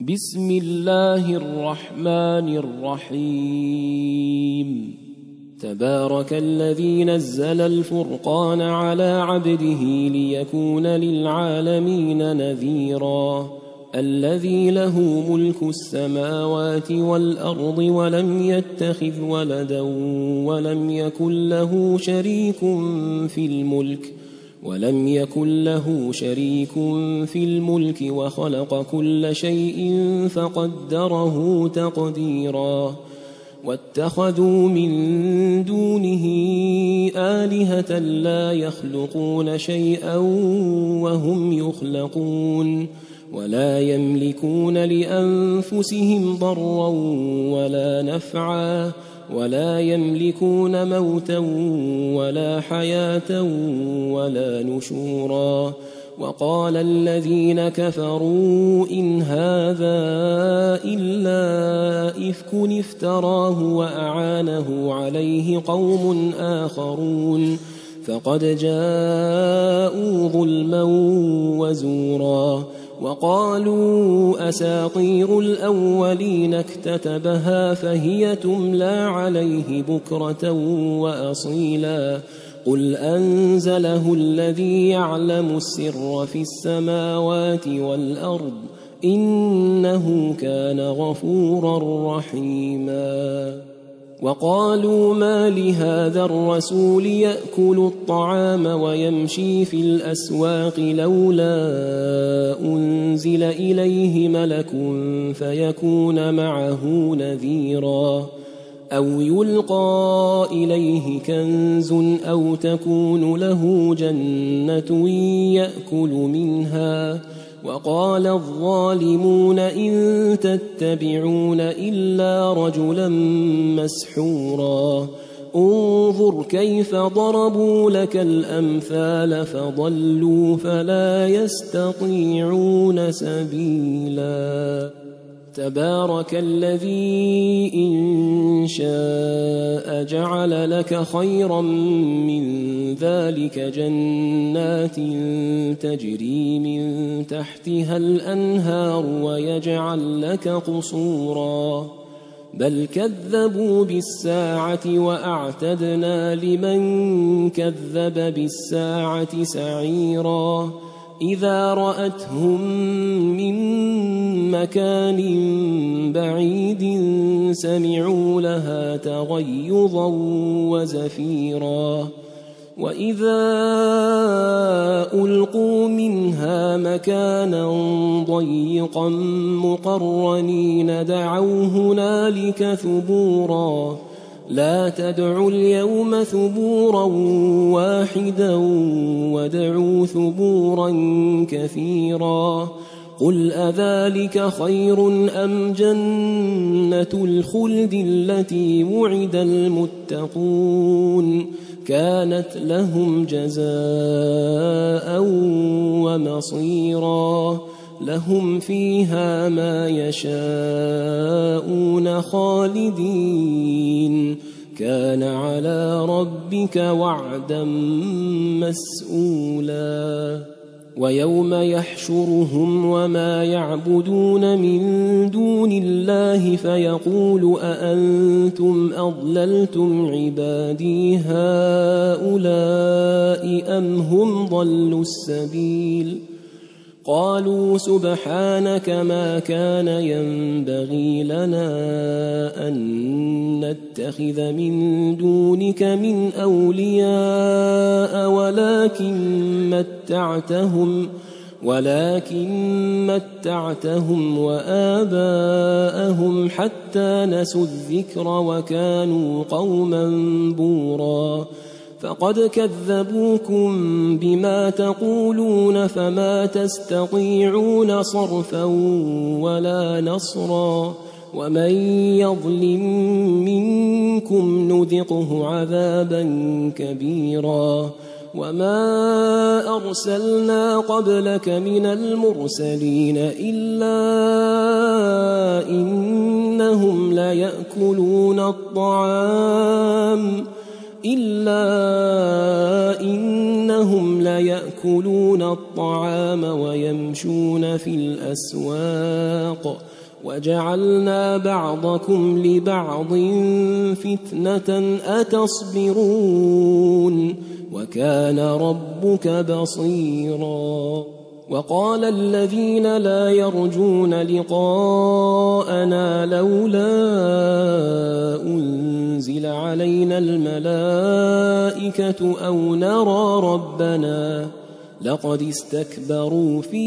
بسم الله الرحمن الرحيم. تبارك الذي نزل الفرقان على عبده ليكون للعالمين نذيرا. الذي له ملك السماوات والأرض ولم يتخذ ولدا ولم يكن له شريك في الملك وخلق كل شيء فقدره تقديرا. واتخذوا من دونه آلهة لا يخلقون شيئا وهم يخلقون ولا يملكون لأنفسهم ضرا ولا نفعا ولا يملكون موتا ولا حياة ولا نشورا. وقال الذين كفروا إن هذا إلا إفك افتراه وأعانه عليه قوم آخرون فقد جاءوا ظلما وزورا. وقالوا أساطير الأولين اكتتبها فهي تملى عليه بكرة وأصيلا. قل أنزله الذي يعلم السر في السماوات والأرض إنه كان غفورا رحيما. وقالوا ما لهذا الرسول يأكل الطعام ويمشي في الأسواق لولا أنزل إليه ملك فيكون معه نذيرا أو يلقى إليه كنز أو تكون له جنة يأكل منها. وقال الظالمون إن تتبعون إلا رجلا مسحورا. انظر كيف ضربوا لك الأمثال فضلوا فلا يستطيعون سبيلا. تبارك الذي إن شاء جعل لك خيرا من ذلك جنات تجري من تحتها الأنهار ويجعل لك قصورا. بل كذبوا بالساعة وأعتدنا لمن كذب بالساعة سعيرا. إذا رأتهم من مكان بعيد سمعوا لها تغيظا وزفيرا. وإذا ألقوا منها مكانا ضيقا مقرنين دعوا هنالك ثبورا. لا تدعوا اليوم ثبورا واحدا وادعوا ثبورا كثيرا. قل أذلك خير أم جنة الخلد التي وعد المتقون كانت لهم جزاء ومصيرا. لهم فيها ما يشاءون خالدين كان على ربك وعدا مسئولا. ويوم يحشرهم وما يعبدون من دون الله فيقول أأنتم أضللتم عبادي هؤلاء أم هم ضلوا السبيل. قالوا سبحانك ما كان ينبغي لنا أن نتخذ من دونك من أولياء ولكن متعتهم وآباءهم حتى نسوا الذكر وكانوا قوما بورا. فقد كذبوكم بما تقولون فما تستطيعون صرفا ولا نصرا. ومن يظلم منكم نذقه عذابا كبيرا. وما أرسلنا قبلك من المرسلين إلا إنهم ليأكلون الطعام ويمشون في الأسواق وجعلنا بعضكم لبعض فتنة أتصبرون وكان ربك بصيرا وقال الذين لا يرجون لقاءنا لولا أنزل علينا الملائكة أو نرى ربنا لقد استكبروا في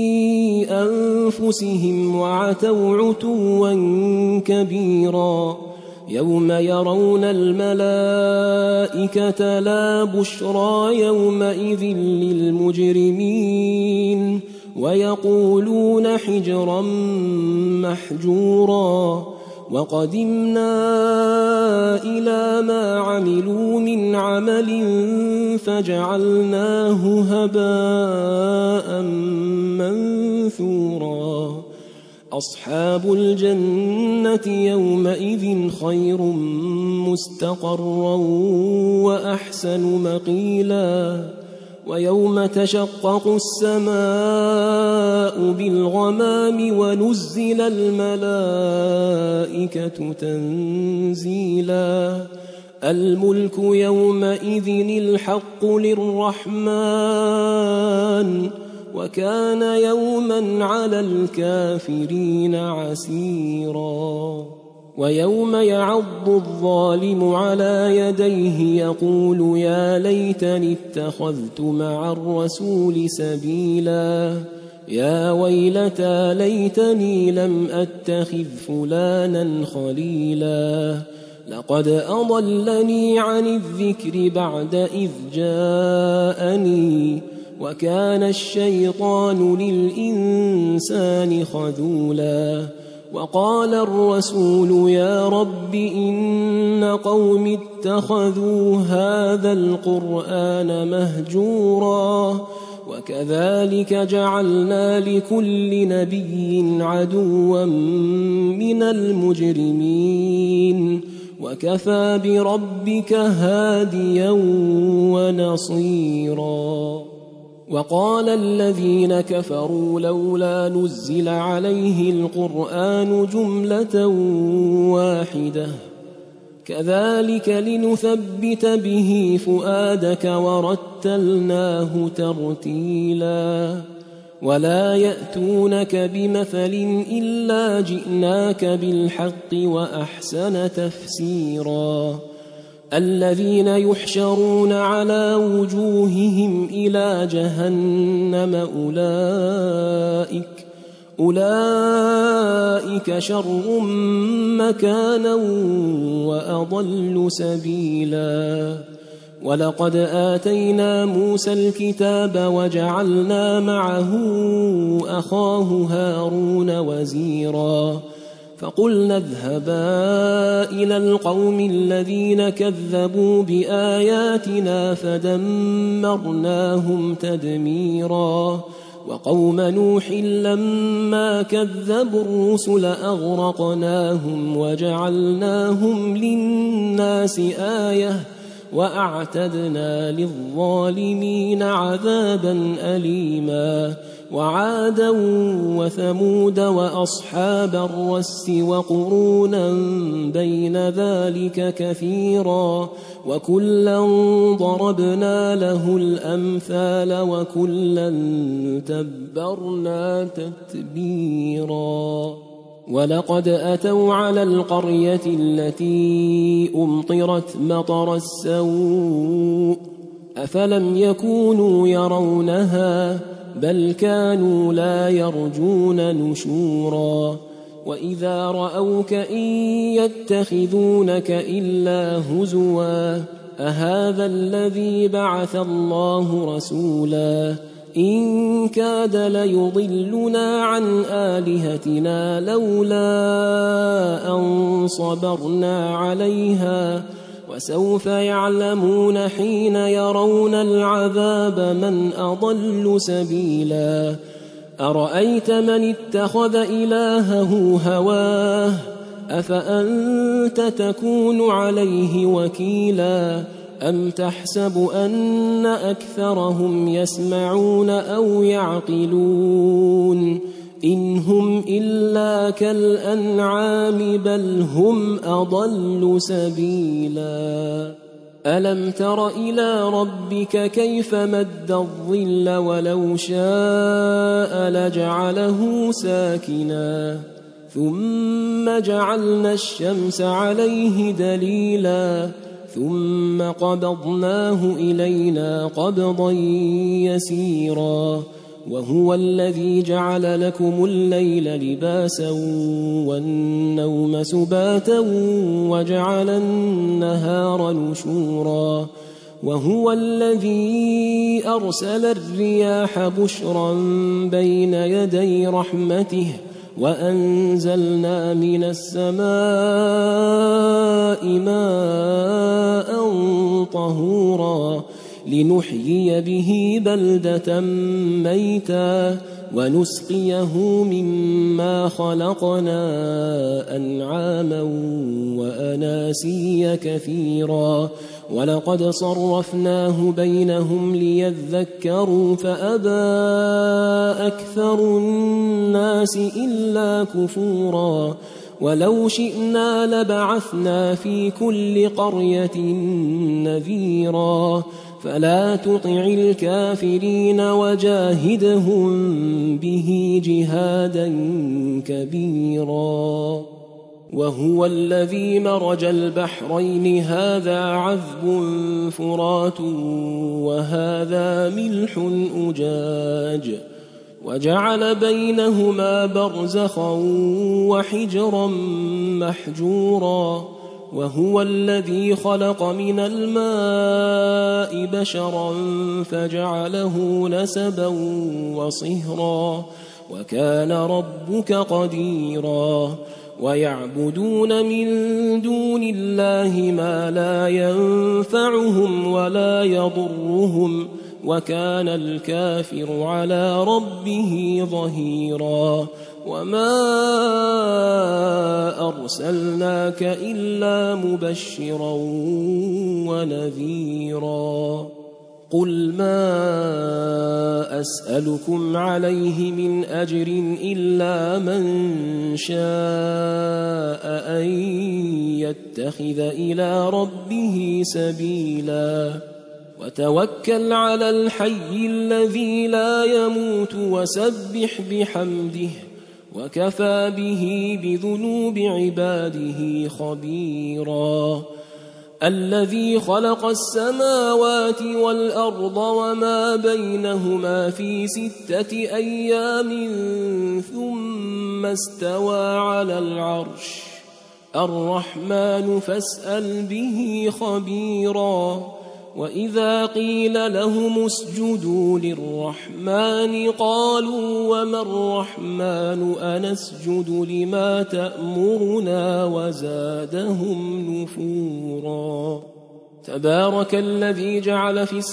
أنفسهم وعتوا عتوا كبيرا يوم يرون الملائكة لا بشرى يومئذ للمجرمين ويقولون حجرا محجورا وقدمنا إلى ما عملوا من عمل فجعلناه هباء منثورا أصحاب الجنة يومئذ خير مستقرا وأحسن مقيلا ويوم تشقق السماء بالغمام ونزل الملائكة تنزيلا الملك يومئذ الحق للرحمن وكان يوما على الكافرين عسيرا ويوم يعض الظالم على يديه يقول يا ليتني اتخذت مع الرسول سبيلا يا ويلتى ليتني لم أتخذ فلانا خليلا لقد أضلني عن الذكر بعد إذ جاءني وكان الشيطان للإنسان خذولا وقال الرسول يا رب إن قوم اتخذوا هذا القرآن مهجورا وكذلك جعلنا لكل نبي عدوا من المجرمين وكفى بربك هاديا ونصيرا وقال الذين كفروا لولا نزل عليه القرآن جملة واحدة كذلك لنثبت به فؤادك ورتلناه ترتيلا ولا يأتونك بمثل إلا جئناك بالحق وأحسن تفسيرا الذين يحشرون على وجوههم إلى جهنم أولئك شر مكانا وأضل سبيلا ولقد آتينا موسى الكتاب وجعلنا معه أخاه هارون وزيرا فقلنا اذهبا إلى القوم الذين كذبوا بآياتنا فدمرناهم تدميرا وقوم نوح لما كذبوا الرسل أغرقناهم وجعلناهم للناس آية وأعتدنا للظالمين عذابا أليما وعادا وثمود وأصحاب الرس وقرونا بين ذلك كثيرا وكلا ضربنا له الأمثال وكلا تبرنا تتبيرا ولقد أتوا على القرية التي أمطرت مطر السوء أفلم يكونوا يرونها بل كانوا لا يرجون نشورا وإذا رأوك إن يتخذونك إلا هزوا أهذا الذي بعث الله رسولا إن كاد ليضلنا عن آلهتنا لولا أن صبرنا عليها وسوف يعلمون حين يرون العذاب من أضل سبيلا أرأيت من اتخذ إلهه هواه أفأنت تكون عليه وكيلا أم تحسب أن أكثرهم يسمعون أو يعقلون إن هم إلا كالأنعام بل هم أضل سبيلا ألم تر إلى ربك كيف مد الظل ولو شاء لجعله ساكنا ثم جعلنا الشمس عليه دليلا ثم قبضناه إلينا قبضا يسيرا وهو الذي جعل لكم الليل لباسا والنوم سباتا وجعل النهار نشورا وهو الذي أرسل الرياح بشرا بين يدي رحمته وأنزلنا من السماء ماء طهورا لنحيي به بلدة ميتا ونسقيه مما خلقنا أنعاما وأناسيا كثيرا ولقد صرفناه بينهم ليذكروا فأبى أكثر الناس إلا كفورا ولو شئنا لبعثنا في كل قرية نذيرا فلا تطع الكافرين وجاهدهم به جهادا كبيرا وهو الذي مرج البحرين هذا عذب فرات وهذا ملح أجاج وجعل بينهما برزخا وحجرا محجورا وهو الذي خلق من الماء بشرا فجعله نسبا وصهرا وكان ربك قديرا ويعبدون من دون الله ما لا ينفعهم ولا يضرهم وكان الكافر على ربه ظهيرا وما أرسلناك إلا مبشرا ونذيرا قل ما أسألكم عليه من أجر إلا من شاء أن يتخذ إلى ربه سبيلا وتوكل على الحي الذي لا يموت وسبح بحمده وكفى به بذنوب عباده خبيرا الذي خلق السماوات والأرض وما بينهما في 6 أيام ثم استوى على العرش الرحمن فاسأل به خبيرا وإذا قيل لهم اسجدوا للرحمن قالوا وما الرحمن أنسجد لما تأمرنا وزادهم نفورا تبارك الذي جعل في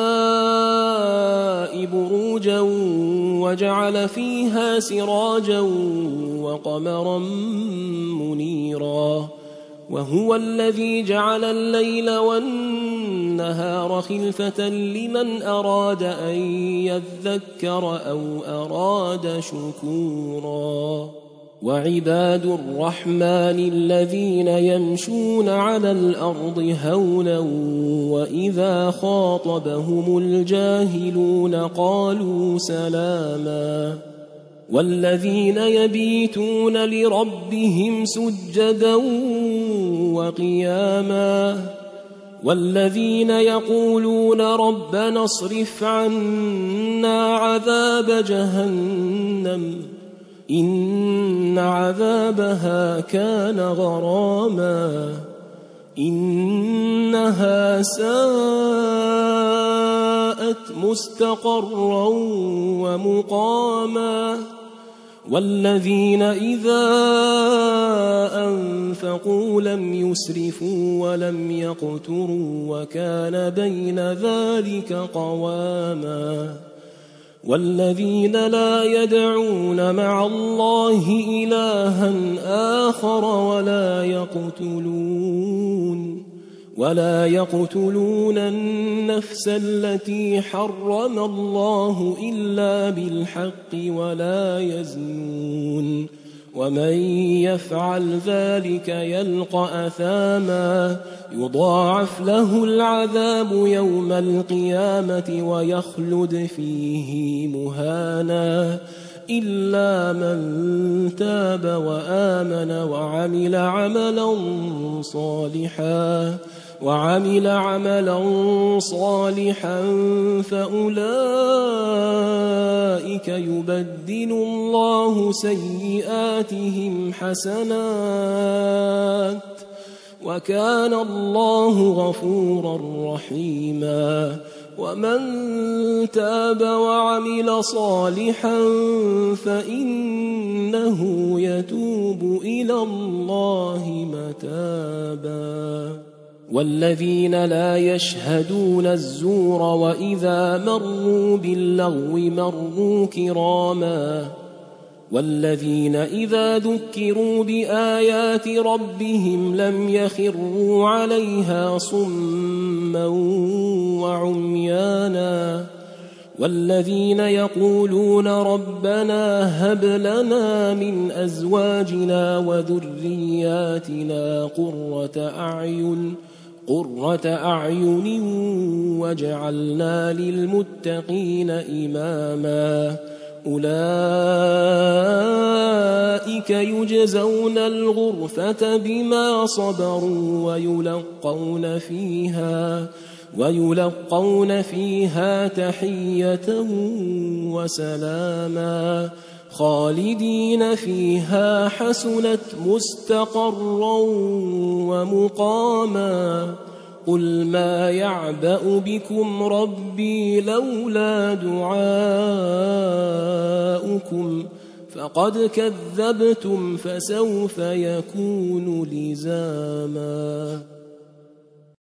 السماء بروجا وجعل فيها سراجا وقمرا منيرا وهو الذي جعل الليل والنهار خلفة لمن أراد أن يذكر أو أراد شكورا وعباد الرحمن الذين يمشون على الأرض هونا وإذا خاطبهم الجاهلون قالوا سلاما والذين يبيتون لربهم سجدا وقياما والذين يقولون ربنا اصرف عنا عذاب جهنم إن عذابها كان غراما إنها ساءت مستقرا ومقاما والذين إذا أنفقوا لم يسرفوا ولم يقتروا وكان بين ذلك قواما والذين لا يدعون مع الله إلها آخر ولا يقتلون النفس التي حرم الله إلا بالحق ولا يزنون ومن يفعل ذلك يلقى أثاما يضاعف له العذاب يوم القيامة ويخلد فيه مهانا إلا من تاب وآمن وعمل عملا صالحا فأولئك يبدل الله سيئاتهم حسنات وكان الله غفورا رحيما ومن تاب وعمل صالحا فإنه يتوب إلى الله متابا والذين لا يشهدون الزور وإذا مروا باللغو مروا كراما والذين إذا ذكروا بآيات ربهم لم يخروا عليها صما وعميانا والذين يقولون ربنا هب لنا من أزواجنا وذرياتنا قرة أعين واجعلنا للمتقين إماما أولئك يجزون الغرفة بما صبروا ويلقون فيها تحية وسلاما خالدين فيها حسنت مستقرا ومقاما قل ما يعبأ بكم ربي لولا دعاؤكم فقد كذبتم فسوف يكون لزاما